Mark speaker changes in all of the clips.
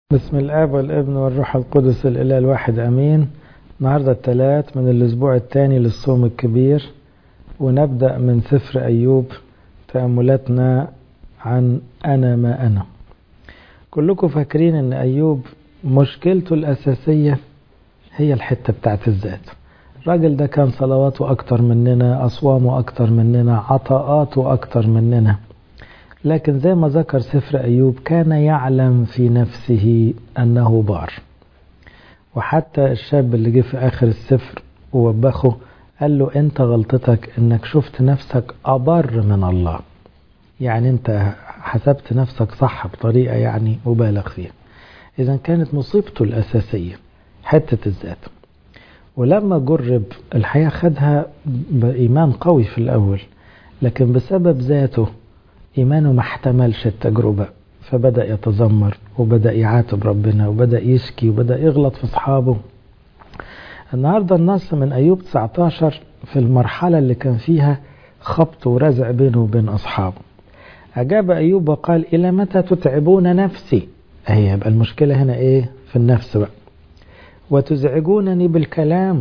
Speaker 1: بسم الآب والابن والروح القدس الإله الواحد أمين. النهاردة الثلاث من الأسبوع الثاني للصوم الكبير، ونبدأ من سفر أيوب تأملاتنا عن أنا ما أنا. كلكم فاكرين أن أيوب مشكلته الأساسية هي الحتة بتاعت الذات. الراجل ده كان صلواته أكتر مننا، أصوامه أكتر مننا، عطاءاته أكتر مننا، لكن زي ما ذكر سفر أيوب كان يعلم في نفسه أنه بار. وحتى الشاب اللي جه في آخر السفر ووبخه قال له أنت غلطتك أنك شفت نفسك أبر من الله، يعني أنت حسبت نفسك صح بطريقة يعني مبالغ فيها. إذا كانت مصيبته الأساسية حتة الذات، ولما جرب الحياة خدها بإيمان قوي في الأول، لكن بسبب ذاته إيمانه ما احتملش التجربة، فبدأ يتذمر وبدأ يعاتب ربنا وبدأ يشكي وبدأ يغلط في أصحابه. النهاردة النص من أيوب 19 في المرحلة اللي كان فيها خبط ورزع بينه وبين أصحابه. أجاب أيوب وقال إلى متى تتعبون نفسي؟ هي يبقى المشكلة هنا إيه؟ في النفس بقى. وتزعجونني بالكلام،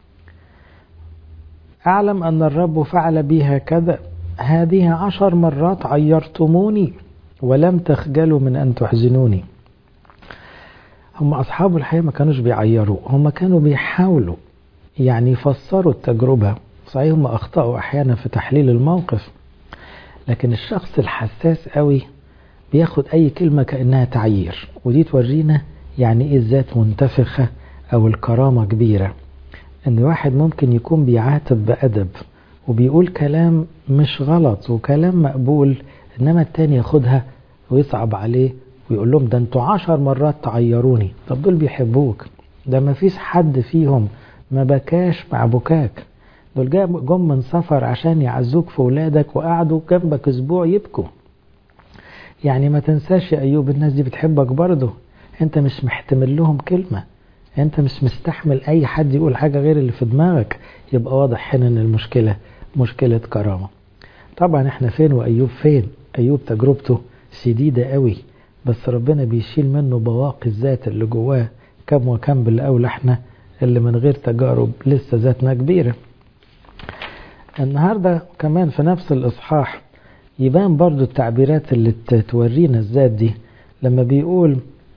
Speaker 1: أعلم أن الرب فعل بي هكذا، هذه 10 مرات عيرتموني ولم تخجلوا من أن تحزنوني. هم أصحاب الحياة ما كانوش بيعيروا، هم كانوا بيحاولوا يعني يفسروا التجربة. صحيح هم أخطأوا أحيانا في تحليل الموقف، لكن الشخص الحساس قوي بياخد أي كلمة كأنها تعيير، ودي تورينا يعني إيه الذات منتفخة أو الكرامة كبيرة. إن واحد ممكن يكون بيعاتب بأدب وبيقول كلام مش غلط وكلام مقبول، إنما التاني ياخدها ويصعب عليه ويقول لهم ده انتوا 10 مرات تعيروني. طب دول بيحبوك، ده ما فيش حد فيهم ما بكاش مع بكاك، دول جم من سفر عشان يعزوك في ولادك وقعدوا جنبك أسبوع يبكوا. يعني ما تنساش يا أيوب الناس دي بتحبك برضه، انت مش محتمل لهم كلمة، انت مش مستحمل اي حد يقول حاجة غير اللي في دماغك. يبقى واضح هنا ان المشكلة مشكلة كرامة. طبعا احنا فين وأيوب فين؟ أيوب تجربته شديدة قوي، بس ربنا بيشيل منه بواقي الذات اللي جواه كم وكم، بالأولى احنا اللي من غير تجارب لسه ذاتنا كبيرة. النهاردة كمان في نفس الإصحاح يبان برضو التعبيرات اللي تورينا الذات دي، لما بيقول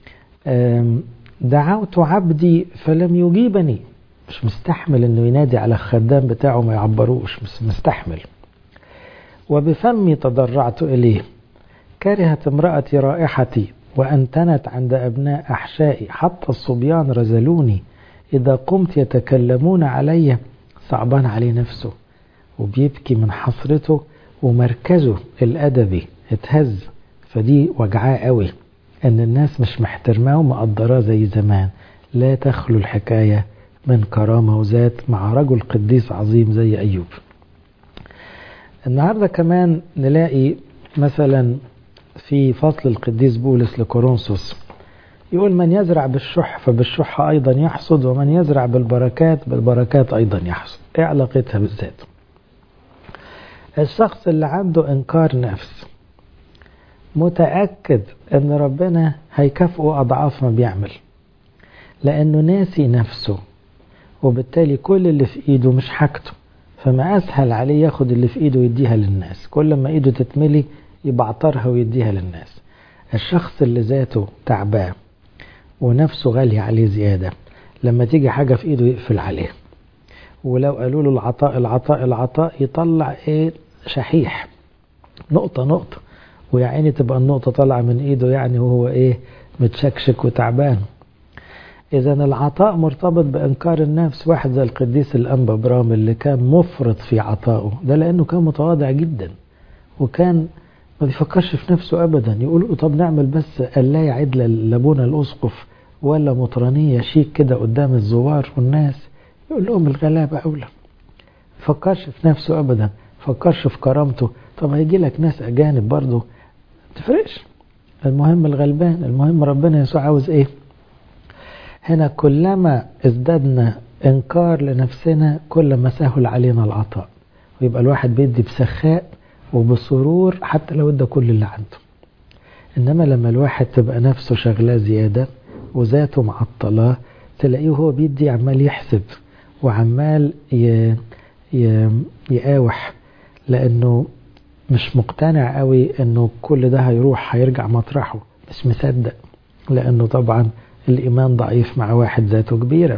Speaker 1: دعوت عبدي فلم يجيبني، مش مستحمل انه ينادي على الخدام بتاعه ما يعبروش، مش مستحمل. وبفمي تضرعت إليه، كرهت امرأتي رائحتي وأنتنت عند أبناء أحشائي، حتى الصبيان رزلوني، إذا قمت يتكلمون علي. صعبان عليه نفسه وبيبكي من حسرته، ومركزه الأدبي اتهز. فدي وجعاه قوي أن الناس مش محترماه ومقدراه زي زمان. لا تخلو الحكاية من كرامة وذات مع رجل قديس عظيم زي أيوب. النهاردة كمان نلاقي مثلا في فصل القديس بولس لكورنثوس يقول من يزرع بالشح فبالشح أيضا يحصد، ومن يزرع بالبركات بالبركات أيضا يحصد. ايه علاقتها بالذات؟ الشخص اللي عنده إنكار نفس متأكد أن ربنا هيكافئه أضعاف ما بيعمل، لأنه ناسي نفسه، وبالتالي كل اللي في إيده مش حاجته، فما أسهل عليه ياخد اللي في إيده ويديها للناس. كل ما إيده تتملي يبعطرها ويديها للناس. الشخص اللي ذاته تعبان ونفسه غالية عليه زيادة، لما تيجي حاجة في إيده يقفل عليها، ولو قالوا له العطاء العطاء العطاء يطلع إيه؟ شحيح، نقطة نقطة، ويعني تبقى النقطة طالعة من إيده يعني وهو إيه؟ متشكشك وتعبان. إذا العطاء مرتبط بإنكار النفس. واحد زي القديس الأنبا برام اللي كان مفرط في عطائه ده، لأنه كان متواضع جدا وكان ما بيفكرش في نفسه أبدا. يقولوا طب نعمل بس قلاية عدلة لابونا الأسقف ولا مطرانية شيك كده قدام الزوار والناس، يقول لهم الغلابة أولى. فكرش في نفسه أبدا، فكرش في كرامته. طب هيجي لك ناس أجانب برضو تفرقش، المهم الغلبان، المهم ربنا يسوع عاوز إيه. هنا كلما ازددنا انكار لنفسنا كلما سهل علينا العطاء، ويبقى الواحد بيدي بسخاء وبسرور حتى لو ادى كل اللي عنده. إنما لما الواحد تبقى نفسه شغلاه زيادة وذاته معطلاه، تلاقيه هو بيدي عمال يحسب وعمال يقاوح، لأنه مش مقتنع قوي إنه كل ده هيرجع مطرحه، مش مصدق، لأنه طبعا الإيمان ضعيف مع واحد ذاته كبيرة.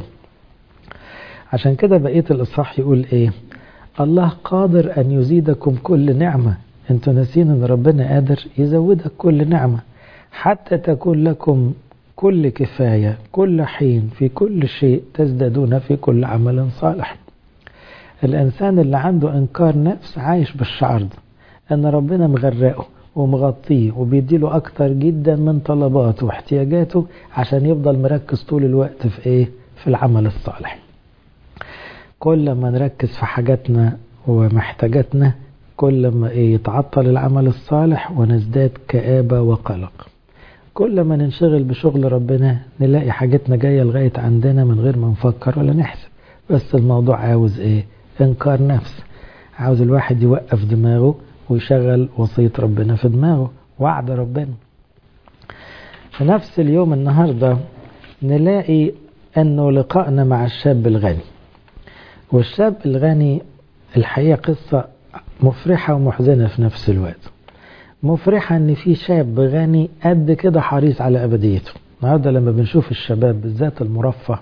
Speaker 1: عشان كده بقية الإصحاح يقول إيه؟ الله قادر أن يزيدكم كل نعمة. انتوا ناسين ان ربنا قادر يزودك كل نعمة، حتى تكون لكم كل كفاية كل حين في كل شيء تزدادون في كل عمل صالح. الإنسان اللي عنده إنكار نفس عايش بالشعر ده، أن ربنا مغرقه ومغطيه وبيديله أكتر جدا من طلباته واحتياجاته، عشان يفضل مركز طول الوقت في إيه؟ في العمل الصالح. كل ما نركز في حاجاتنا ومحتاجاتنا، كل ما يتعطل العمل الصالح ونزداد كآبة وقلق. كل ما ننشغل بشغل ربنا نلاقي حاجتنا جاية لغاية عندنا من غير ما نفكر ولا نحسب. بس الموضوع عاوز إيه؟ إنكار نفس. عاوز الواحد يوقف دماغه ويشغل وصية ربنا في دماغه، وعد ربنا. في نفس اليوم النهاردة نلاقي أنه لقائنا مع الشاب الغني. والشاب الغني الحقيقة قصة مفرحة ومحزنة في نفس الوقت. مفرحة ان في شاب غني قد كده حريص على ابديته. النهارده لما بنشوف الشباب بالذات المرفه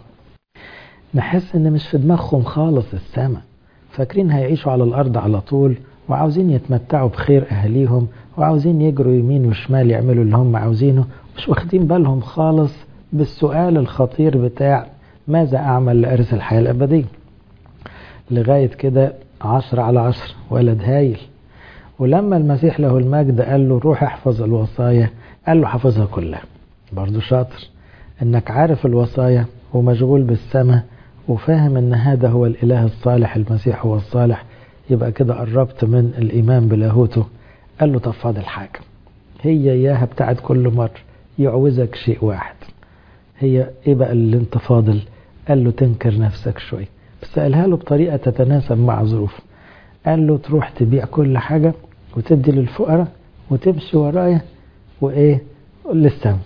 Speaker 1: نحس ان مش في دماغهم خالص السماء، فاكرين هيعيشوا على الارض على طول، وعاوزين يتمتعوا بخير اهاليهم، وعاوزين يجروا يمين وشمال يعملوا اللي هم عاوزينه، مش واخدين بالهم خالص بالسؤال الخطير بتاع ماذا اعمل لارث الحياة الابدية. لغاية كده 10/10 ولد هايل. ولما المسيح له المجد قال له روح احفظ الوصايا، قال له حفظها كلها. برضو شاطر انك عارف الوصايا ومشغول بالسماء وفاهم ان هذا هو الاله الصالح، المسيح هو الصالح، يبقى كده قربت من الايمان بلاهوته. قال له طب فاضل حاجة، هي اياها بتاعت كل مرة، يعوزك شيء واحد. هي ايه بقى اللي انت فاضل؟ قال له تنكر نفسك شوي، بس قالها له بطريقة تتناسب مع ظروفه. قال له تروح تبيع كل حاجة وتدي للفقراء وتمشي ورايا وإيه للسما.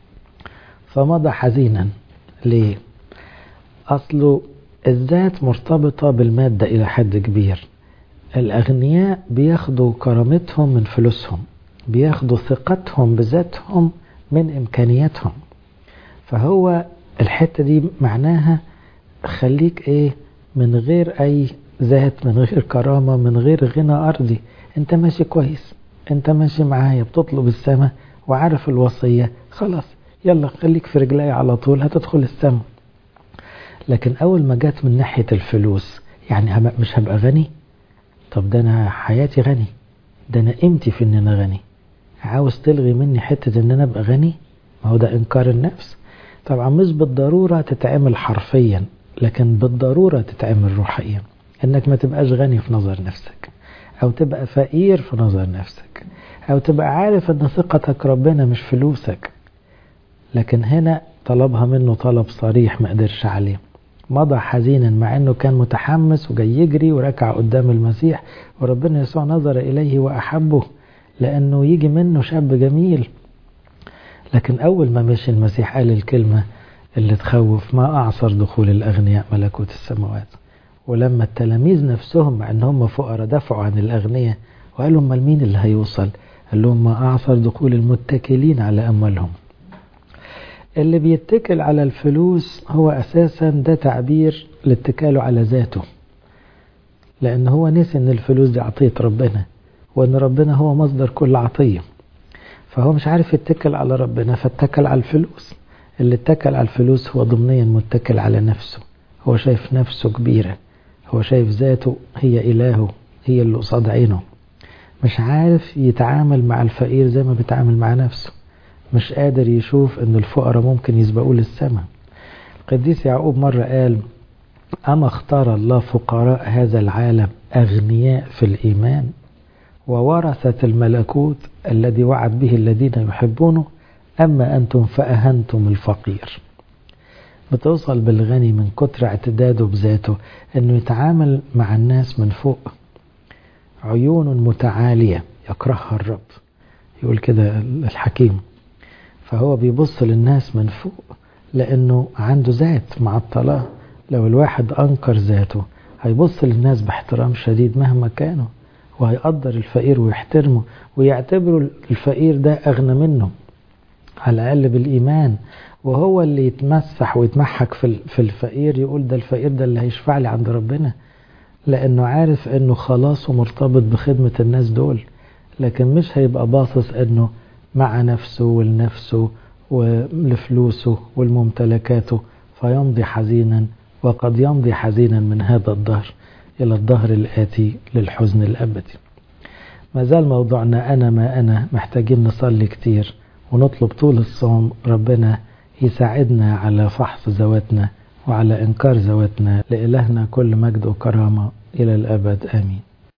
Speaker 1: فمضى حزينا. ليه؟ أصله الذات مرتبطة بالمادة إلى حد كبير. الأغنياء بياخدوا كرامتهم من فلوسهم، بياخدوا ثقتهم بذاتهم من إمكانياتهم. فهو الحتة دي معناها خليك إيه؟ من غير أي ذات، من غير كرامة، من غير غنى أرضي. انت ماشي كويس، انت ماشي معايا بتطلب السماء وعارف الوصية، خلاص يلا خليك في رجلي على طول هتدخل السماء. لكن أول ما جات من ناحية الفلوس، يعني مش هبقى غني؟ طب ده أنا حياتي غني، ده أنا قيمتي في إن أنا غني. عاوز تلغي مني حتة إن أنا أبقى غني؟ ما هو ده إنكار النفس. طبعا مش بالضرورة تتعمل حرفيا، لكن بالضرورة تتعمل روحيا. إنك ما تبقاش غني في نظر نفسك، أو تبقى فقير في نظر نفسك، أو تبقى عارف أن ثقتك ربنا مش فلوسك. لكن هنا طلبها منه طلب صريح ما قدرش عليه. مضى حزينا مع أنه كان متحمس وجاي يجري وركع قدام المسيح، وربنا يسوع نظر إليه وأحبه لأنه يجي منه شاب جميل. لكن أول ما مشي المسيح قال الكلمة اللي تخوف: ما أعصر دخول الأغنياء ملكوت السماوات. ولما التلاميذ نفسهم مع أنهم فقراء دفعوا عن الأغنياء وقالوا امال مين اللي هيوصل؟ قال لهم: ما أعصر دخول المتكلين على أموالهم. اللي بيتكل على الفلوس هو أساسا ده تعبير لاتكاله على ذاته، لأن هو نسي أن الفلوس دي عطية ربنا، وأن ربنا هو مصدر كل عطية. فهو مش عارف يتكل على ربنا فاتكل على الفلوس. اللي اتكل على الفلوس هو ضمنيا متكل على نفسه. هو شايف نفسه كبيرة، هو شايف ذاته هي إلهه، هي اللي قصاد عينه. مش عارف يتعامل مع الفقير زي ما بيتعامل مع نفسه. مش قادر يشوف أن الفقراء ممكن يسبقوا للسماء. القديس يعقوب مرة قال: أما اختار الله فقراء هذا العالم أغنياء في الإيمان وورثة الملكوت الذي وعد به الذين يحبونه، أما أنتم فأهنتم الفقير. بتوصل بالغني من كتر اعتداده بذاته أنه يتعامل مع الناس من فوق. عيون متعالية يكرهها الرب، يقول كده الحكيم. فهو بيبص للناس من فوق لأنه عنده ذات معطلة. لو الواحد أنكر ذاته هيبص للناس باحترام شديد مهما كانوا، وهيقدر الفقير ويحترمه ويعتبره الفقير ده أغنى منه على الأقل بالإيمان، وهو اللي يتمسح ويتمحك في الفقير، يقول ده الفقير ده اللي هيشفع لي عند ربنا، لأنه عارف أنه خلاصه مرتبط بخدمة الناس دول. لكن مش هيبقى باصص أنه مع نفسه ولنفسه ولفلوسه والممتلكاته، فيمضي حزينا، وقد يمضي حزينا من هذا الدهر إلى الدهر الآتي للحزن الأبدي. ما زال موضوعنا أنا ما أنا، محتاجين نصلي كتير ونطلب طول الصوم ربنا يساعدنا على فحص ذواتنا وعلى إنكار ذواتنا. لإلهنا كل مجد وكرامة إلى الأبد آمين.